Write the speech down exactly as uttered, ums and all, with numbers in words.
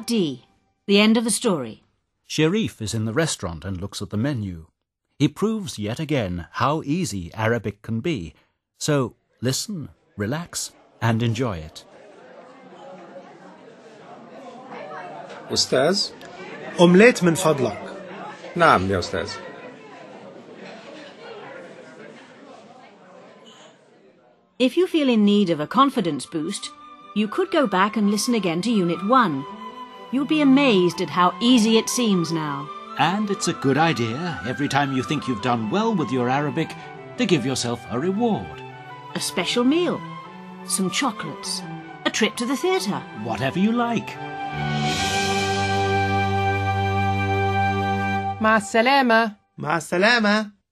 Part D. The end of the story. Sherif is in the restaurant and looks at the menu. He proves yet again how easy Arabic can be. So listen, relax, and enjoy it. أستاذ؟ أومليت من فضلك. نعم يا أستاذ. If you feel in need of a confidence boost, you could go back and listen again to Unit one. You'll be amazed at how easy it seems now. And it's a good idea, every time you think you've done well with your Arabic, to give yourself a reward. A special meal, some chocolates, a trip to the theatre. Whatever you like. مع السلامة. مع السلامة.